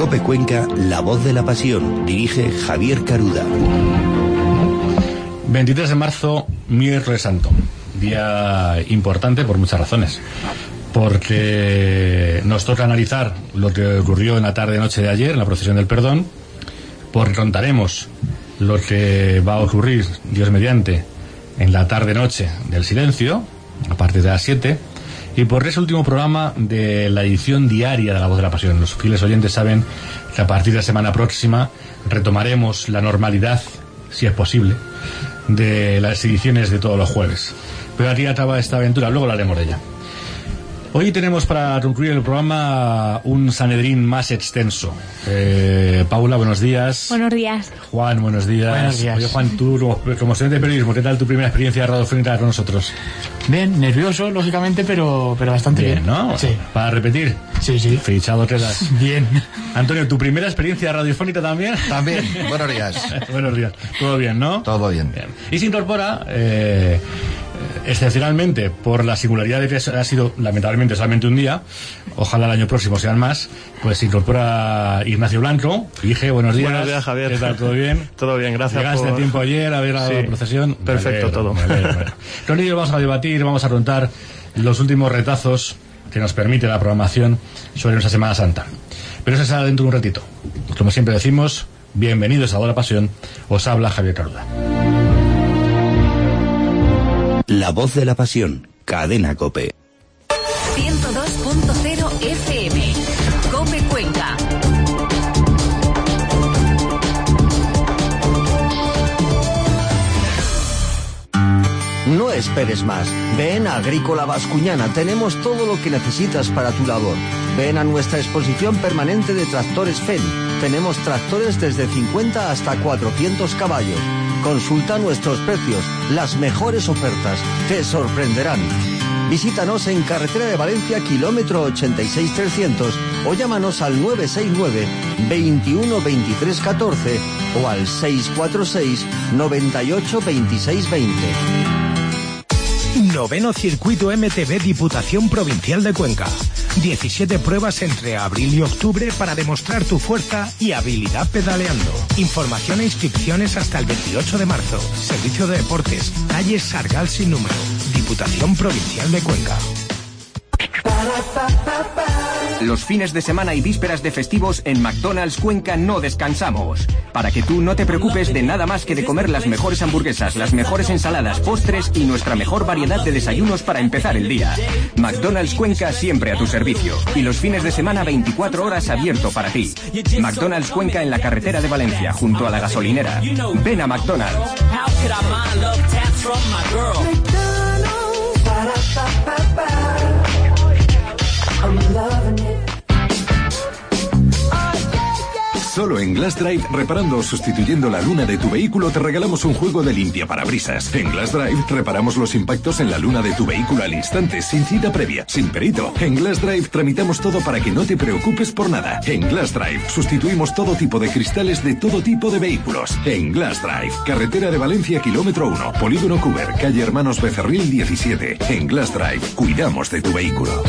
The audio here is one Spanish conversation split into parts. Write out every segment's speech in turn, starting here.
COPE Cuenca, La Voz de la Pasión. Dirige Javier Caruda. 23 de marzo, miércoles santo. Día importante por muchas razones. Porque nos toca analizar lo que ocurrió en la tarde-noche de ayer, en la procesión del perdón. Porque contaremos lo que va a ocurrir, Dios mediante, en la tarde-noche del silencio, a partir de las 7. Y por ese último programa de la edición diaria de La Voz de la Pasión. Los fieles oyentes saben que a partir de la semana próxima retomaremos la normalidad, si es posible, de las ediciones de todos los jueves. Pero aquí acaba esta aventura, luego hablaremos de ella. Hoy tenemos para concluir el programa un Sanedrín más extenso. Paula, buenos días. Buenos días. Juan, buenos días. Buenos días. Oye, Juan, tú como estudiante de periodismo, ¿qué tal tu primera experiencia radiofónica con nosotros? Bien, nervioso, lógicamente, pero bastante bien. ¿No? Sí. ¿Para repetir? Sí. Fichado quedas. Bien. Antonio, ¿tu primera experiencia radiofónica también? También, buenos días. Buenos días. ¿Todo bien, no? Todo bien. Y se incorpora, excepcionalmente, por la singularidad de que ha sido, lamentablemente, solamente un día, ojalá el año próximo sean más, pues se incorpora Ignacio Blanco. Dije, buenos días. Buenos días, Javier. ¿Qué tal? ¿Todo bien? Todo bien, gracias. ¿Llegaste a tiempo ayer a ver la procesión? Perfecto, todo. Con ello vamos a debatir, vamos a contar los últimos retazos que nos permite la programación sobre nuestra Semana Santa. Pero eso será dentro de un ratito. Como siempre decimos, bienvenidos a La Voz de la Pasión. Os habla Javier Caruda. La Voz de la Pasión, Cadena COPE. 102.0 FM, COPE Cuenca. No esperes más. Ven a Agrícola Bascuñana. Tenemos todo lo que necesitas para tu labor. Ven a nuestra exposición permanente de tractores FEN. Tenemos tractores desde 50 hasta 400 caballos. Consulta nuestros precios, las mejores ofertas. Te sorprenderán. Visítanos en Carretera de Valencia, kilómetro 86300, o llámanos al 969 21 23 14 o al 646 98 26 20. Noveno Circuito MTB Diputación Provincial de Cuenca. 17 pruebas entre abril y octubre para demostrar tu fuerza y habilidad pedaleando. Información e inscripciones hasta el 28 de marzo. Servicio de Deportes, calle Sargal sin número. Diputación Provincial de Cuenca. Los fines de semana y vísperas de festivos en McDonald's Cuenca no descansamos. Para que tú no te preocupes de nada más que de comer las mejores hamburguesas, las mejores ensaladas, postres y nuestra mejor variedad de desayunos para empezar el día. McDonald's Cuenca siempre a tu servicio. Y los fines de semana 24 horas abierto para ti. McDonald's Cuenca en la carretera de Valencia, junto a la gasolinera. Ven a McDonald's. Solo en Glass Drive, reparando o sustituyendo la luna de tu vehículo, te regalamos un juego de limpiaparabrisas. En Glass Drive, reparamos los impactos en la luna de tu vehículo al instante, sin cita previa, sin perito. En Glass Drive, tramitamos todo para que no te preocupes por nada. En Glass Drive, sustituimos todo tipo de cristales de todo tipo de vehículos. En Glass Drive, carretera de Valencia, kilómetro 1, Polígono Cuber, calle Hermanos Becerril 17. En Glass Drive, cuidamos de tu vehículo.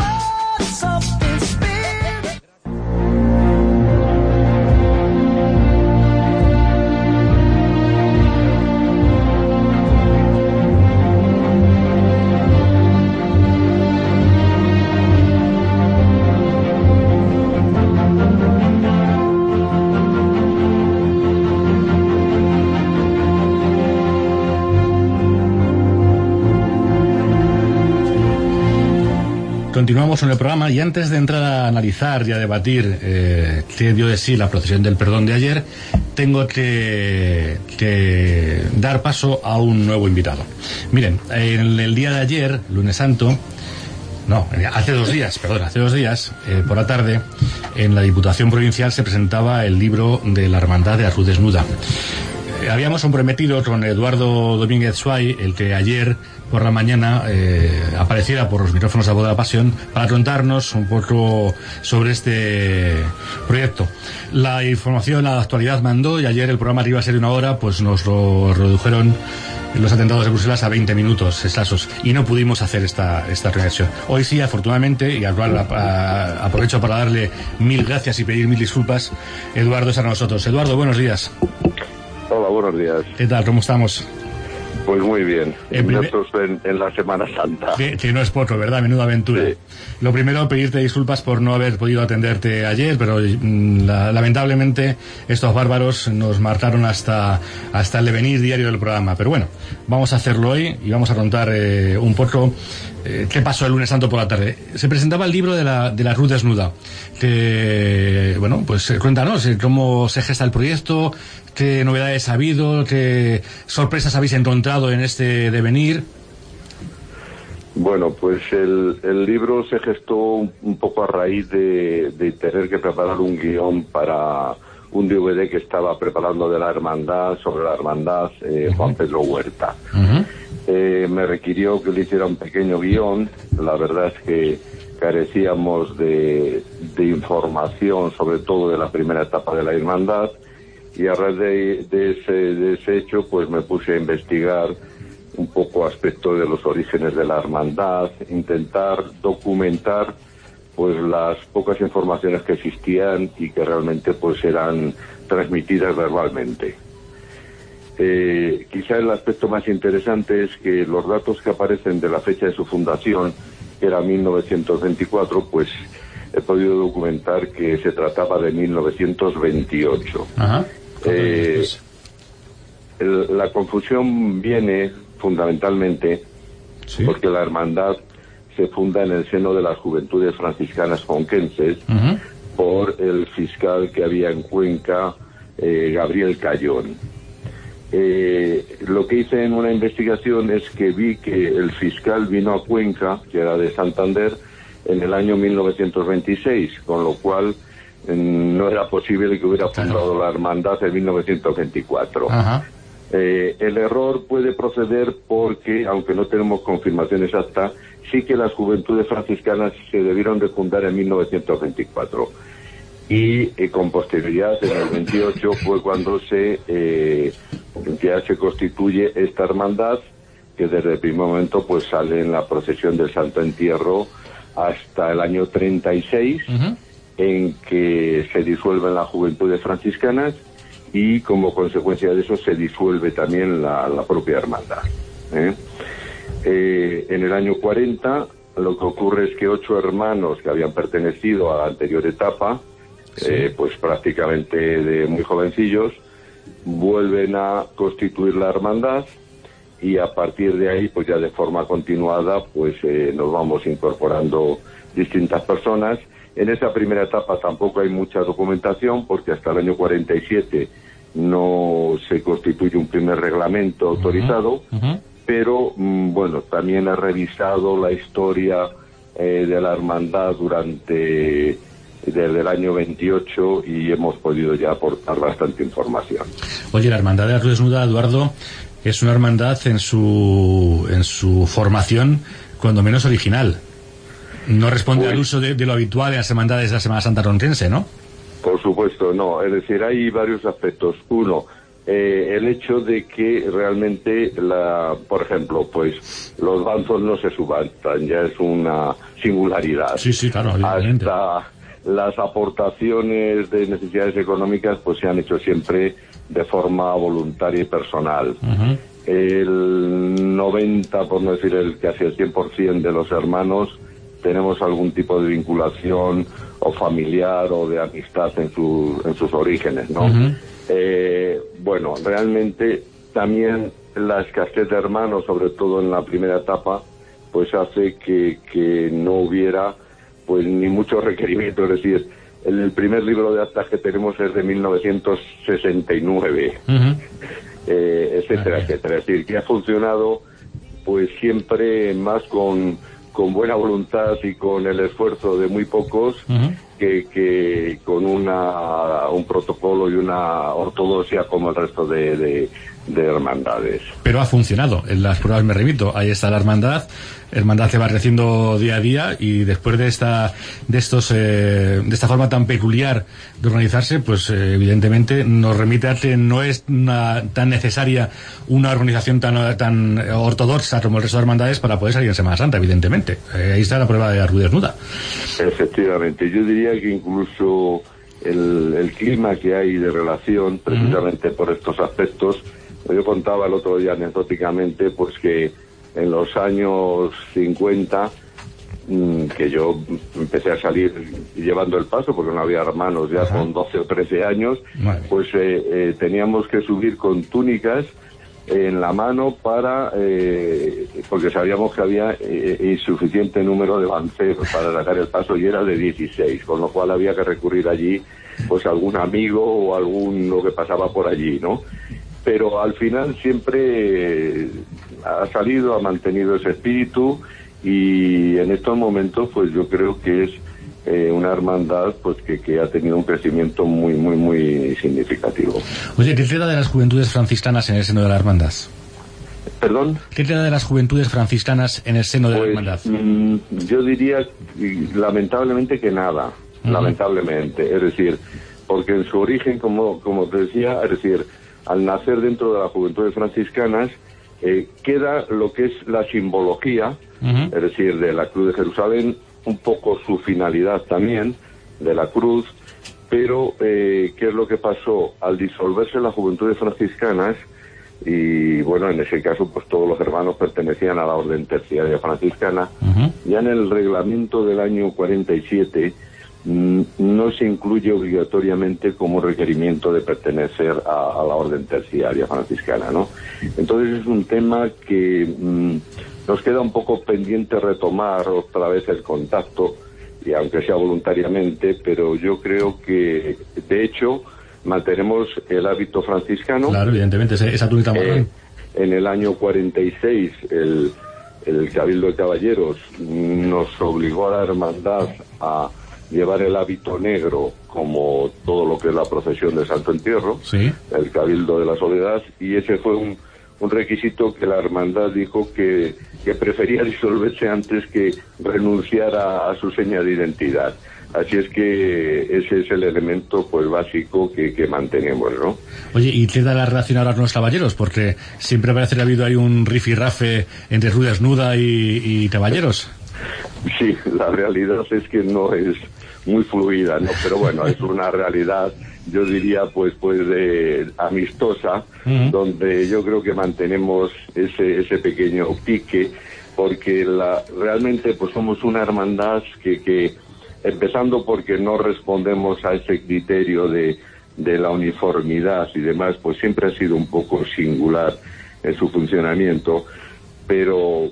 Continuamos en el programa y antes de entrar a analizar y a debatir qué dio de sí la procesión del perdón de ayer, tengo que dar paso a un nuevo invitado. Miren, en el día de ayer, lunes santo, hace dos días, por la tarde, en la Diputación Provincial se presentaba el libro de la Hermandad de la Cruz Desnuda. habíamos comprometido con Eduardo Domínguez Suay el que ayer por la mañana apareciera por los micrófonos de La Voz de la Pasión para contarnos un poco sobre este proyecto. La información, la actualidad mandó, y ayer el programa que iba a ser de 1 hora, pues nos lo redujeron los atentados de Bruselas a 20 minutos escasos, y no pudimos hacer esta reacción. Hoy sí, afortunadamente, y aprovecho para darle 1000 gracias y pedir 1000 disculpas, Eduardo está con nosotros. Eduardo, buenos días. Hola, buenos días. ¿Qué tal? ¿Cómo estamos? Pues muy bien. Nosotros en la Semana Santa. Que no es poco, ¿verdad? Menuda aventura. Sí. Lo primero, pedirte disculpas por no haber podido atenderte ayer, pero lamentablemente estos bárbaros nos marcaron hasta el devenir diario del programa. Pero bueno, vamos a hacerlo hoy y vamos a contar un poco qué pasó el lunes santo por la tarde. Se presentaba el libro de la Cruz Desnuda. Bueno, pues cuéntanos cómo se gesta el proyecto, qué novedades ha habido, qué sorpresas habéis encontrado en este devenir. Bueno, pues el libro se gestó un poco a raíz de tener que preparar un guión para un DVD que estaba preparando de la hermandad, sobre la hermandad, Juan Pedro Huerta. Me requirió que le hiciera un pequeño guión. La verdad es que carecíamos de información, sobre todo de la primera etapa de la hermandad, y a raíz de ese hecho, pues me puse a investigar un poco aspectos de los orígenes de la hermandad, intentar documentar pues las pocas informaciones que existían y que realmente pues eran transmitidas verbalmente. Quizá el aspecto más interesante es que los datos que aparecen de la fecha de su fundación, que era 1924, pues he podido documentar que se trataba de 1928. Ajá. La confusión viene fundamentalmente porque la hermandad se funda en el seno de las Juventudes Franciscanas Conquenses por el fiscal que había en Cuenca, Gabriel Cayón. Lo que hice en una investigación es que vi que el fiscal vino a Cuenca, que era de Santander, en el año 1926, con lo cual no era posible que hubiera fundado la hermandad en 1924. El error puede proceder porque, aunque no tenemos confirmación exacta, sí que las Juventudes Franciscanas se debieron de fundar en 1924. Y con posterioridad, en el 28, fue cuando ya se constituye esta hermandad, que desde el primer momento pues sale en la procesión del Santo Entierro hasta el año 36, en que se disuelven las Juventudes Franciscanas y como consecuencia de eso se disuelve también la propia hermandad. En el año 40 lo que ocurre es que 8 hermanos que habían pertenecido a la anterior etapa, pues prácticamente de muy jovencillos, vuelven a constituir la hermandad, y a partir de ahí pues ya de forma continuada pues nos vamos incorporando distintas personas. En esa primera etapa tampoco hay mucha documentación porque hasta el año 47 no se constituye un primer reglamento autorizado, pero bueno, también he revisado la historia de la hermandad desde el año 28 y hemos podido ya aportar bastante información. Oye, la Hermandad de la Cruz Desnuda, Eduardo, es una hermandad en su formación cuando menos original. No responde al uso de lo habitual en las hermandades de la Semana Santa rontense, ¿no? Por supuesto, no. Es decir, hay varios aspectos. Uno, el hecho de que realmente, por ejemplo, pues los banzos no se subastan, ya es una singularidad. Sí, claro, evidentemente. Hasta las aportaciones de necesidades económicas pues se han hecho siempre de forma voluntaria y personal. El 90, por no decir casi el 100% de los hermanos tenemos algún tipo de vinculación o familiar o de amistad en sus orígenes, ¿no? Bueno, realmente también la escasez de hermanos, sobre todo en la primera etapa, pues hace que no hubiera pues ni muchos requerimientos. Es decir, el primer libro de actas que tenemos es de 1969, etcétera, etcétera. Es decir, que ha funcionado pues siempre más con buena voluntad y con el esfuerzo de muy pocos que que con un protocolo y una ortodoxia como el resto de hermandades. Pero ha funcionado. En las pruebas me remito. Ahí está la hermandad se va creciendo día a día, y después de esta forma tan peculiar de organizarse, pues evidentemente nos remite a que no es tan necesaria una organización tan ortodoxa como el resto de hermandades para poder salir en Semana Santa, evidentemente. Ahí está la prueba de la Cruz Desnuda. Efectivamente, yo diría que incluso el clima que hay de relación, precisamente por estos aspectos, yo contaba el otro día anecdóticamente, pues que en los años 50, que yo empecé a salir llevando el paso, porque no había hermanos ya con 12 o 13 años, pues teníamos que subir con túnicas en la mano porque sabíamos que había insuficiente número de banceros para sacar el paso, y era de 16, con lo cual había que recurrir allí pues a algún amigo o alguno que pasaba por allí, ¿no? Pero al final siempre ha mantenido ese espíritu, y en estos momentos pues yo creo que es una hermandad pues que ha tenido un crecimiento muy muy muy significativo. Oye, ¿qué queda de las juventudes franciscanas en el seno de la hermandad? ¿Perdón? ¿Qué queda de las juventudes franciscanas en el seno de la hermandad? Yo diría lamentablemente que nada, lamentablemente, es decir, porque en su origen, como te decía, es decir, al nacer dentro de las juventudes franciscanas, queda lo que es la simbología, es decir, de la Cruz de Jerusalén, un poco su finalidad también, de la cruz, pero ¿qué es lo que pasó? Al disolverse las juventudes franciscanas, y bueno, en ese caso pues todos los hermanos pertenecían a la orden terciaria franciscana, ya en el reglamento del año 47, no se incluye obligatoriamente como requerimiento de pertenecer a la orden terciaria franciscana, ¿no? Entonces es un tema que nos queda un poco pendiente retomar otra vez el contacto, y aunque sea voluntariamente, pero yo creo que de hecho mantenemos el hábito franciscano. Claro, evidentemente, esa túnica marrón. En el año 46 el Cabildo de Caballeros nos obligó a la hermandad a llevar el hábito negro, como todo lo que es la procesión de Santo Entierro, el Cabildo de la Soledad, y ese fue un requisito que la hermandad dijo que prefería disolverse antes que renunciar a su seña de identidad. Así es que ese es el elemento pues básico que mantenemos, ¿no? Oye, ¿y qué da la relación ahora con los caballeros? Porque siempre parece que ha habido ahí un rifirrafe entre Cruz Desnuda y caballeros. Sí, la realidad es que no es muy fluida, ¿no? Pero bueno, es una realidad, yo diría, pues amistosa, donde yo creo que mantenemos ese pequeño pique, porque realmente pues somos una hermandad que empezando porque no respondemos a ese criterio de la uniformidad y demás, pues siempre ha sido un poco singular en su funcionamiento, pero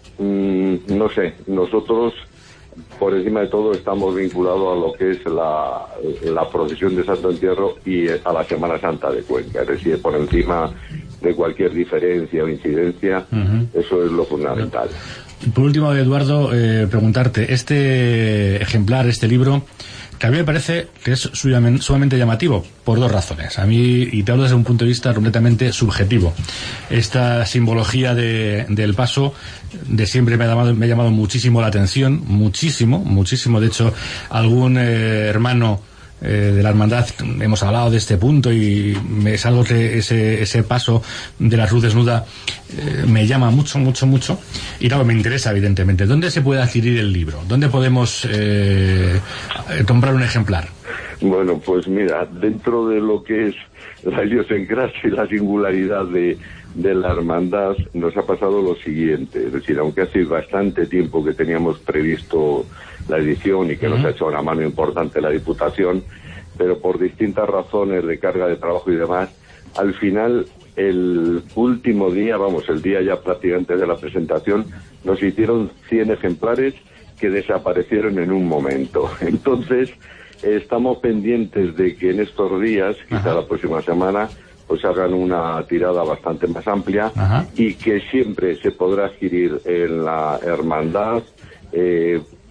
no sé, nosotros por encima de todo estamos vinculados a lo que es la procesión de Santo Entierro y a la Semana Santa de Cuenca, es decir, por encima de cualquier diferencia o incidencia, eso es lo fundamental. Por último, Eduardo, preguntarte, este ejemplar, este libro, que a mí me parece que es sumamente llamativo, por dos razones. A mí, y te hablo desde un punto de vista completamente subjetivo, esta simbología del paso de siempre me ha llamado muchísimo la atención, muchísimo. De hecho, algún hermano de la hermandad hemos hablado de este punto, y es algo que ese paso de la Cruz Desnuda me llama mucho, y claro, me interesa evidentemente. ¿Dónde se puede adquirir el libro? ¿Dónde podemos comprar un ejemplar? Bueno, pues mira, dentro de lo que es la idiosincrasia y la singularidad de la hermandad, nos ha pasado lo siguiente, es decir, aunque hace bastante tiempo que teníamos previsto la edición y que nos ha hecho una mano importante la Diputación, pero por distintas razones de carga de trabajo y demás, al final, el último día, el día ya prácticamente de la presentación, nos hicieron 100 ejemplares que desaparecieron en un momento. Entonces, estamos pendientes de que en estos días, quizá la próxima semana, pues hagan una tirada bastante más amplia, y que siempre se podrá adquirir en la hermandad,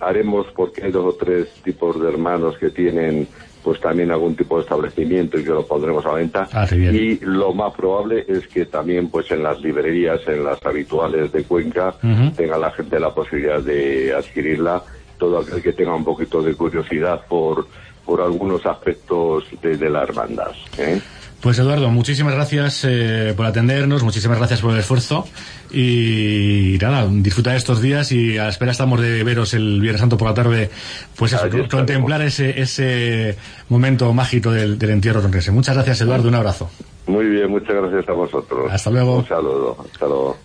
haremos, porque hay 2 o 3 tipos de hermanos que tienen pues también algún tipo de establecimiento y que lo pondremos a la venta. Y lo más probable es que también pues en las librerías, en las habituales de Cuenca, tenga la gente la posibilidad de adquirirla. Todo aquel que tenga un poquito de curiosidad por algunos aspectos de la hermandad, ¿eh? Pues Eduardo, muchísimas gracias por atendernos, muchísimas gracias por el esfuerzo y nada, disfruta de estos días y a la espera estamos de veros el Viernes Santo por la tarde, pues eso, contemplar ese momento mágico del entierro ronquense. Muchas gracias, Eduardo, un abrazo. Muy bien, muchas gracias a vosotros. Hasta luego. Un saludo, hasta luego.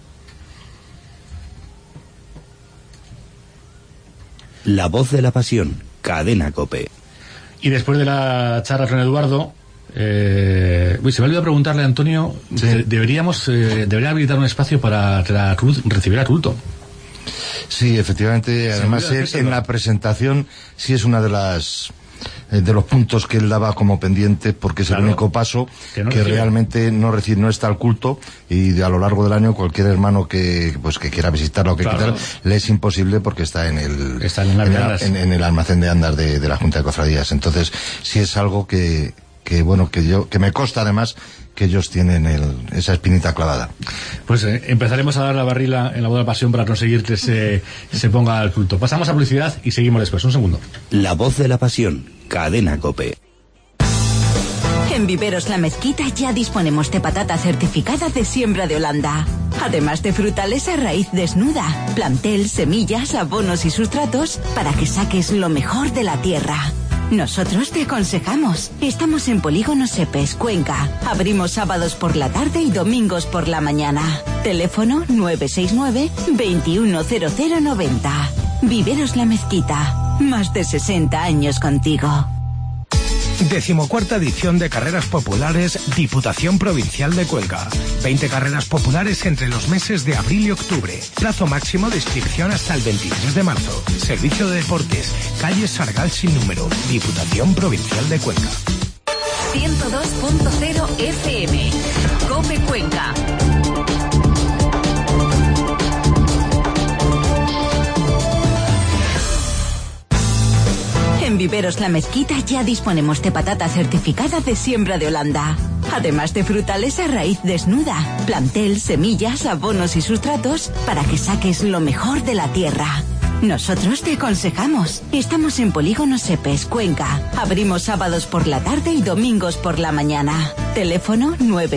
La voz de la pasión, Cadena COPE. Y después de la charla con Eduardo, se me olvidó preguntarle a Antonio, debería habilitar un espacio para que la cruz recibiera culto. Sí, efectivamente, además en la presentación sí es una de los puntos que él daba como pendiente, porque es el único paso que realmente no está al culto, y a lo largo del año cualquier hermano que quiera visitarlo o que quiera, le es imposible porque está en el almacén de andas de la Junta de Cofradías. Entonces sí es algo que me consta además que ellos tienen esa espinita clavada. Pues empezaremos a dar la barrila en la voz de la pasión para conseguir que se ponga al culto. Pasamos a publicidad y seguimos después. Un segundo. La voz de la pasión, Cadena COPE. En Viveros La Mezquita ya disponemos de patata certificada de siembra de Holanda. Además de frutales a raíz desnuda, plantel, semillas, abonos y sustratos para que saques lo mejor de la tierra. Nosotros te aconsejamos. Estamos en Polígono Sepes, Cuenca. Abrimos sábados por la tarde y domingos por la mañana. Teléfono 969-210090. Viveros La Mezquita. Más de 60 años contigo. 14ª edición de Carreras Populares, Diputación Provincial de Cuenca. 20 carreras populares entre los meses de abril y octubre. Plazo máximo de inscripción hasta el 23 de marzo. Servicio de Deportes, calle Sargal sin número. Diputación Provincial de Cuenca. 102.0 FM. COPE Cuenca. En Viveros La Mezquita ya disponemos de patata certificada de siembra de Holanda. Además de frutales a raíz desnuda, plantel, semillas, abonos y sustratos para que saques lo mejor de la tierra. Nosotros te aconsejamos. Estamos en Polígono Sepes, Cuenca. Abrimos sábados por la tarde y domingos por la mañana. Teléfono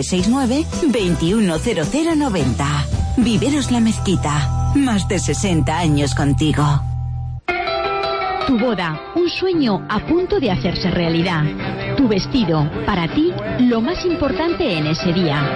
969-210090. Viveros La Mezquita. Más de 60 años contigo. Tu boda, un sueño a punto de hacerse realidad. Tu vestido, para ti, lo más importante en ese día.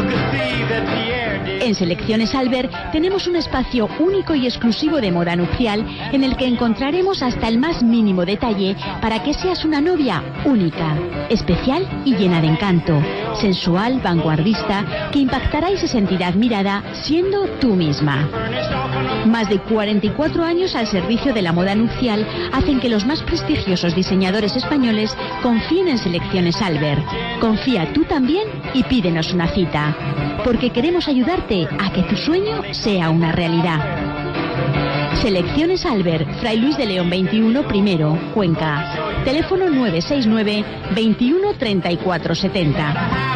En Selecciones Albert tenemos un espacio único y exclusivo de moda nupcial en el que encontraremos hasta el más mínimo detalle para que seas una novia única, especial y llena de encanto, sensual, vanguardista, que impactará y se sentirá admirada siendo tú misma. Más de 44 años al servicio de la moda nupcial hacen que los más prestigiosos diseñadores españoles confíen en Selecciones Albert. Confía tú también y pídenos una cita, porque queremos ayudarte a que tu sueño sea una realidad. Selecciones Albert, Fray Luis de León 21, primero, Cuenca. Teléfono 969 21 34 70.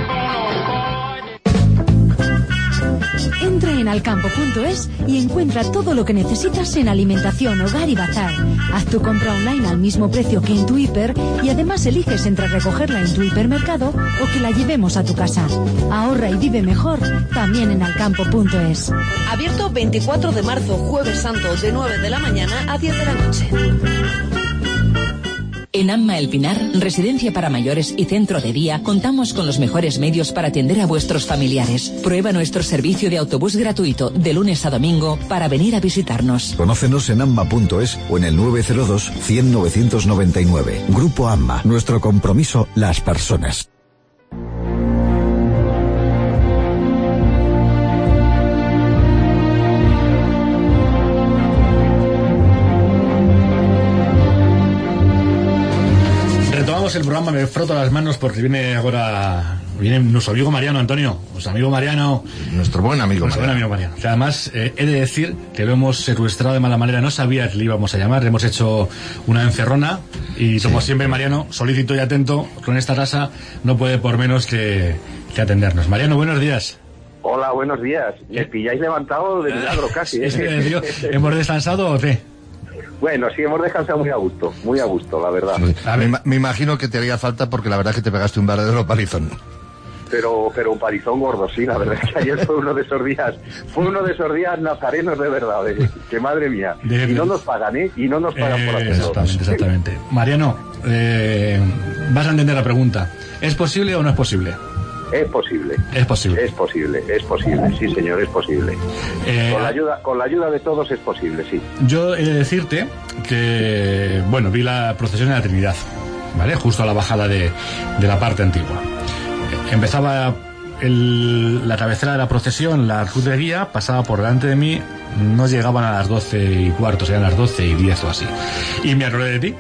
Entra en alcampo.es y encuentra todo lo que necesitas en alimentación, hogar y bazar. Haz tu compra online al mismo precio que en tu hiper y además eliges entre recogerla en tu hipermercado o que la llevemos a tu casa. Ahorra y vive mejor también en alcampo.es. Abierto 24 de marzo, Jueves Santo, de 9 de la mañana a 10 de la noche. En AMMA El Pinar, residencia para mayores y centro de día, contamos con los mejores medios para atender a vuestros familiares. Prueba nuestro servicio de autobús gratuito de lunes a domingo para venir a visitarnos. Conócenos en amma.es o en el 902 100 999. Grupo AMMA. Nuestro compromiso, las personas. Comenzamos el programa, me froto las manos porque viene nuestro amigo Mariano, Antonio, nuestro amigo Mariano. Nuestro buen amigo Mariano. Que además, he de decir que lo hemos secuestrado de mala manera, no sabía que le íbamos a llamar, le hemos hecho una encerrona y como siempre Mariano, solícito y atento, con esta tasa, no puede por menos que atendernos. Mariano, buenos días. Hola, buenos días. Me pilláis levantado de milagro casi. Es que, ¿hemos descansado o qué? Bueno, sí, hemos descansado muy a gusto, la verdad. Me imagino que te haría falta porque la verdad es que te pegaste un verdadero palizón. Pero un palizón gordo, sí, la verdad es que ayer fue uno de esos días nazarenos de verdad, que madre mía. Y no nos pagan, Y no nos pagan por hacerlo. Exactamente. Mariano, vas a entender la pregunta. ¿Es posible o no es posible? Es posible, sí señor, es posible. Con la ayuda de todos es posible, sí. Yo he de decirte que, vi la procesión de la Trinidad, ¿vale? Justo a la bajada de la parte antigua. Empezaba la cabecera de la procesión, la cruz de guía, pasaba por delante de mí, no llegaban a las 12:15, eran las 12:10 o así. Y me acordé de ti,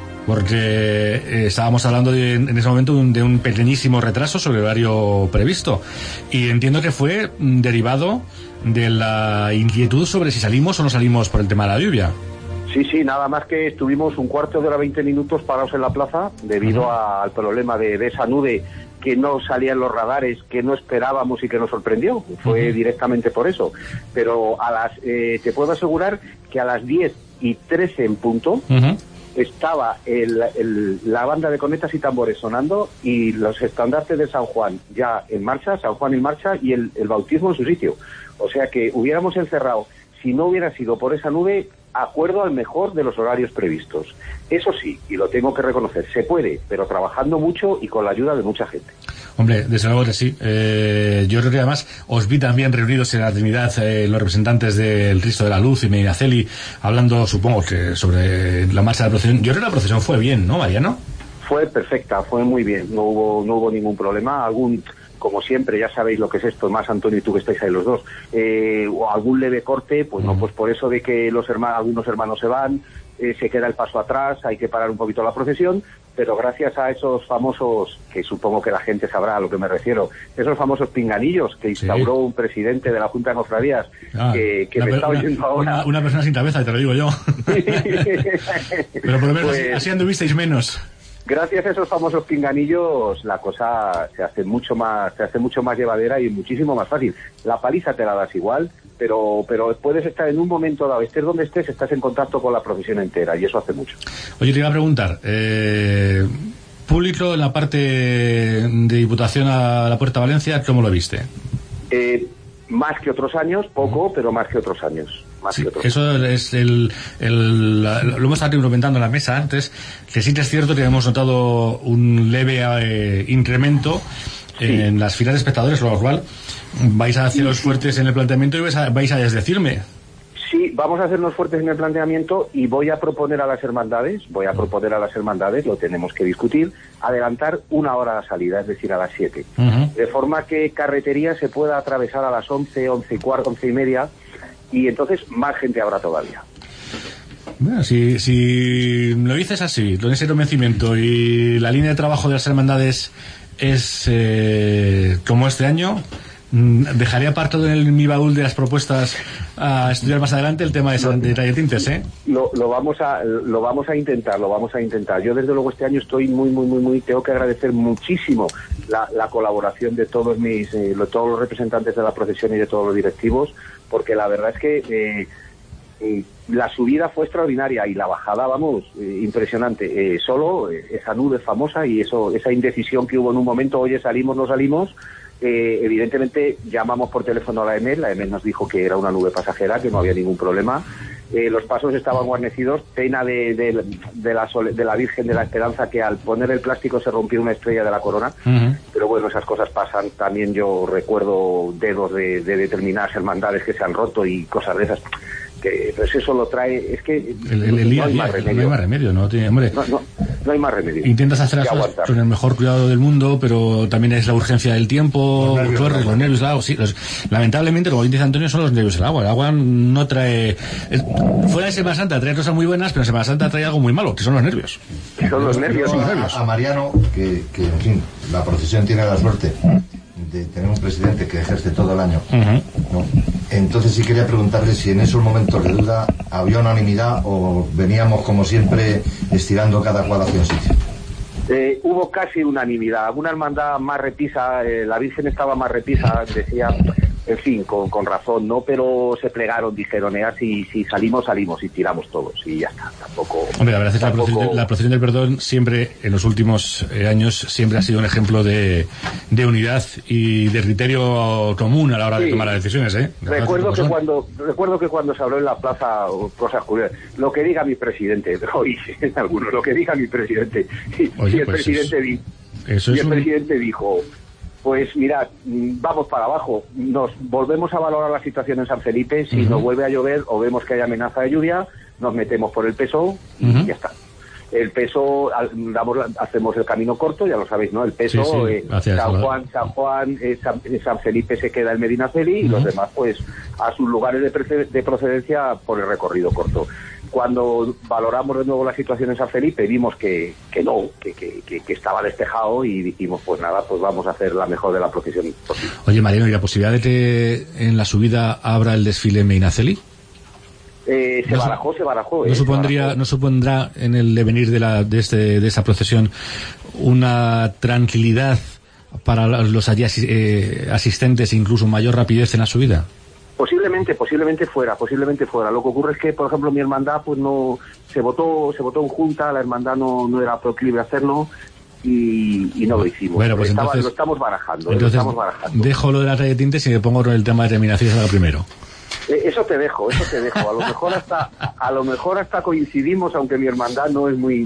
porque estábamos hablando en ese momento de un pequeñísimo retraso sobre el horario previsto y entiendo que fue derivado de la inquietud sobre si salimos o no salimos por el tema de la lluvia. Sí, nada más que estuvimos un cuarto de hora, 20 minutos parados en la plaza debido al problema de esa nube que no salía en los radares, que no esperábamos y que nos sorprendió. Fue directamente por eso. Pero te puedo asegurar que a las 10:13 en punto estaba la banda de cornetas y tambores sonando y los estandartes de San Juan ya en marcha, San Juan en marcha y el bautismo en su sitio. O sea que hubiéramos encerrado, si no hubiera sido por esa nube, acuerdo al mejor de los horarios previstos. Eso sí, y lo tengo que reconocer, se puede, pero trabajando mucho y con la ayuda de mucha gente. Hombre, desde luego que sí. Yo creo que además os vi también reunidos en la Trinidad los representantes del Cristo de la Luz y Medinaceli, hablando, supongo, que sobre la marcha de la procesión. Yo creo que la procesión fue bien, ¿no, Mariano? Fue perfecta, fue muy bien, no hubo ningún problema. Como siempre, ya sabéis lo que es esto, más Antonio y tú que estáis ahí los dos, o algún leve corte, pues no, pues por eso de que algunos hermanos se van, se queda el paso atrás, hay que parar un poquito la procesión, pero gracias a esos famosos, que supongo que la gente sabrá a lo que me refiero, esos famosos pinganillos que instauró un presidente de la Junta de Cofradías, que me está oyendo ahora. Una persona sin cabeza, te lo digo yo. Pero por lo menos pues, así anduvisteis menos. Gracias a esos famosos pinganillos la cosa se hace mucho más llevadera y muchísimo más fácil. La paliza te la das igual, pero puedes estar en un momento dado, estés donde estés, estás en contacto con la profesión entera y eso hace mucho. Oye, te iba a preguntar, público en la parte de Diputación a la Puerta Valencia, ¿cómo lo viste? Más que otros años, poco, pero más que otros años. Sí, eso es lo hemos estado comentando en la mesa antes, que sí que es cierto que hemos notado un leve incremento en las filas de espectadores, lo cual vais a haceros fuertes en el planteamiento y vais a desdecirme. Sí, vamos a hacernos fuertes en el planteamiento y voy a proponer a las hermandades, lo tenemos que discutir, adelantar 1 hora la salida, es decir, a las 7. De forma que carretería se pueda atravesar a las 11, 11:15, 11:30, y entonces más gente habrá todavía. Bueno, si lo dices así, con ese convencimiento y la línea de trabajo de las hermandades es como este año, dejaré apartado en mi baúl de las propuestas a estudiar más adelante el tema de talletintes, ¿eh? Lo vamos a intentar. Yo desde luego este año estoy muy tengo que agradecer muchísimo la colaboración de todos todos los representantes de la procesión y de todos los directivos, porque la verdad es que la subida fue extraordinaria y la bajada, impresionante. Solo esa nube famosa y esa indecisión que hubo en un momento, oye, salimos, no salimos. Evidentemente llamamos por teléfono a la EMEL nos dijo que era una nube pasajera, que no había ningún problema. Los pasos estaban guarnecidos, pena de la Virgen de la Esperanza, que al poner el plástico se rompió una estrella de la corona. Pero bueno, esas cosas pasan. También yo recuerdo dedos de determinadas hermandades que se han roto y cosas de esas, que pues eso lo trae, es que no hay más remedio, no tiene, hombre. No hay más remedio. Intentas hacer las cosas con el mejor cuidado del mundo, pero también es la urgencia del tiempo, los nervios del agua. Sí, lamentablemente, como dice Antonio, son los nervios del agua. El agua no trae... Fuera de Semana Santa trae cosas muy buenas, pero en Semana Santa trae algo muy malo, que son los nervios. Son los nervios. A Mariano, que en fin, la procesión tiene la suerte de tener un presidente que ejerce todo el año, ¿no? Entonces sí quería preguntarle si en esos momentos de duda había unanimidad o veníamos como siempre estirando cada cual hacia un sitio. Hubo casi unanimidad. Una hermandad más repisa, la Virgen estaba más repisa, decía, en fin, con razón, ¿no? Pero se plegaron, dijeron, si salimos y tiramos todos, y ya está, tampoco... Hombre, la verdad es que la procesión del perdón siempre, en los últimos años, siempre ha sido un ejemplo de unidad y de criterio común a la hora de tomar las decisiones, ¿eh? Recuerdo que cuando se habló en la plaza, cosas curiosas, lo que diga mi presidente, lo que diga mi presidente, y el presidente dijo... Pues mirad, vamos para abajo, nos volvemos a valorar la situación en San Felipe, si nos vuelve a llover o vemos que hay amenaza de lluvia, nos metemos por el Peso y ya está. El Peso, hacemos el camino corto, ya lo sabéis, ¿no? El Peso, San Juan, San Felipe se queda en Medinaceli y los demás pues a sus lugares de procedencia por el recorrido corto. Cuando valoramos de nuevo la situación en San Felipe, vimos que estaba despejado y dijimos, pues nada, pues vamos a hacer la mejor de la procesión posible. Oye, Mariano, ¿y la posibilidad de que en la subida abra el desfile en Medinaceli? Se barajó. ¿No supondrá en el devenir de esa procesión una tranquilidad para los allí asistentes e incluso mayor rapidez en la subida? Posiblemente fuera. Lo que ocurre es que, por ejemplo, mi hermandad pues no se votó en junta, la hermandad no era proclive a hacerlo y no lo hicimos. Bueno, pues entonces, lo estamos barajando. Dejo lo de la raya de tintes y me pongo con el tema de terminaciones primero. Eso te dejo. A lo mejor hasta coincidimos, aunque mi hermandad no es muy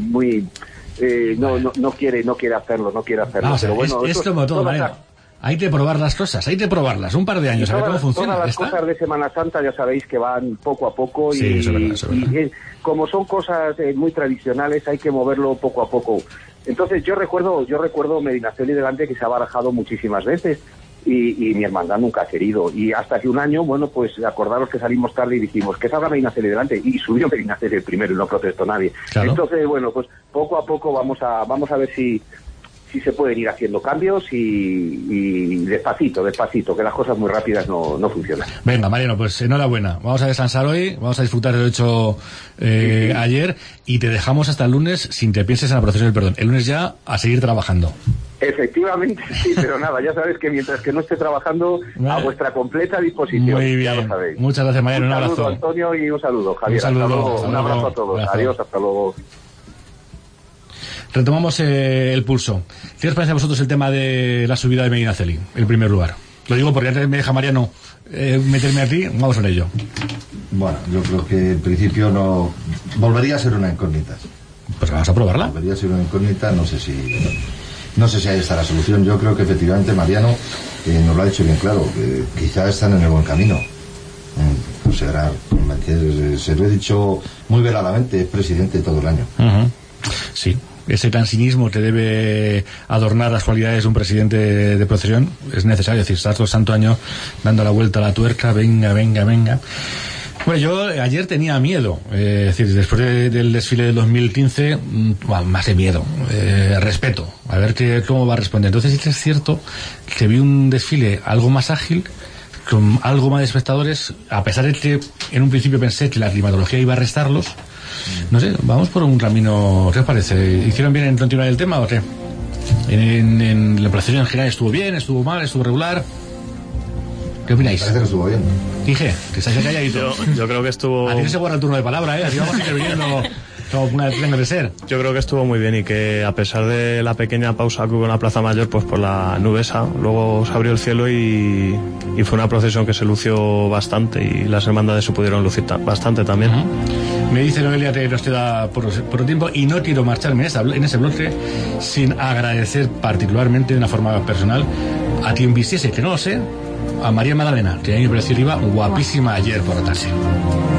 no quiere hacerlo. Pero bueno, es como todo, hay que probar las cosas, un par de años, a ver cómo funciona. Todas las cosas de Semana Santa ya sabéis que van poco a poco y como son cosas muy tradicionales hay que moverlo poco a poco. Entonces yo recuerdo Medinaceli delante que se ha barajado muchísimas veces y mi hermandad nunca ha querido. Y hasta hace un año, bueno, pues acordaros que salimos tarde y dijimos que salga Medinaceli delante y subió Medinaceli el primero y no protestó nadie. Claro. Entonces, bueno, pues poco a poco vamos a ver si se pueden ir haciendo cambios y despacito, que las cosas muy rápidas no funcionan. Venga, Mariano, pues enhorabuena. Vamos a descansar hoy, vamos a disfrutar de lo hecho ayer y te dejamos hasta el lunes sin que pienses en la procesión del perdón. El lunes ya a seguir trabajando. Efectivamente, sí, pero nada, ya sabes que mientras que no esté trabajando, a vuestra completa disposición. Muy bien, ya lo sabéis. Muchas gracias, Mariano, un abrazo. Un saludo, Antonio, y un saludo, Javier. Un abrazo a todos. Gracias. Adiós, hasta luego. Retomamos el pulso. ¿Qué os parece a vosotros el tema de la subida de Medinaceli, en primer lugar? Lo digo porque antes me deja Mariano meterme a ti, vamos con ello. Bueno, yo creo que en principio no volvería a ser una incógnita. Pues vamos a probarla. Volvería a ser una incógnita, no sé si ahí está la solución. Yo creo que efectivamente Mariano nos lo ha dicho bien claro, que quizá están en el buen camino. O sea, se lo he dicho muy veladamente, es presidente todo el año. Sí. Ese tan cinismo que debe adornar las cualidades de un presidente de procesión es necesario. Es decir, estás todo el santo año dando la vuelta a la tuerca, venga. Bueno, yo ayer tenía miedo, es decir, después del desfile del 2015, más de miedo, respeto, a ver cómo va a responder. Entonces sí es cierto que vi un desfile algo más ágil, con algo más de espectadores, a pesar de que en un principio pensé que la climatología iba a restarlos. No sé, vamos por un camino. ¿Qué os parece? ¿Hicieron bien en continuar el tema o qué? En la procesión en general estuvo bien, estuvo mal, estuvo regular. ¿Qué opináis? Parece que estuvo bien. Dije, que estáis calladito. Yo creo que estuvo... A ti se guarda el turno de palabra, Así vamos interviniendo como una tenga de ser. Yo creo que estuvo muy bien y que a pesar de la pequeña pausa que hubo en la Plaza Mayor, pues por la nube esa, luego se abrió el cielo y fue una procesión que se lució bastante y las hermandades se pudieron lucir bastante también. Me dice Noelia que nos queda por tiempo y no quiero marcharme en ese bloque sin agradecer particularmente de una forma personal a quien vistiese, que no lo sé, a María Magdalena, que a mí me pareció iba guapísima ayer por la tarde.